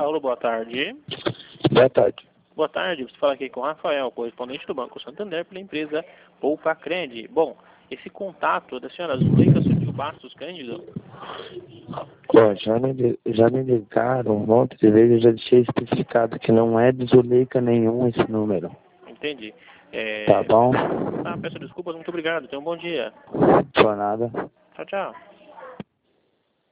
Paulo, boa tarde. Boa tarde. Boa tarde, você fala aqui com o Rafael, correspondente do Banco Santander pela empresa Poupa Cred. Bom, esse contato da senhora Zuleika Sutil Bastos Cândido? Ó, já me ligaram um monte de vezes, eu já deixei especificado que não é de Zuleika nenhum esse número. Entendi. Tá bom? Tá, peço desculpas, muito obrigado, tenha um bom dia. Por nada. Tchau, tchau.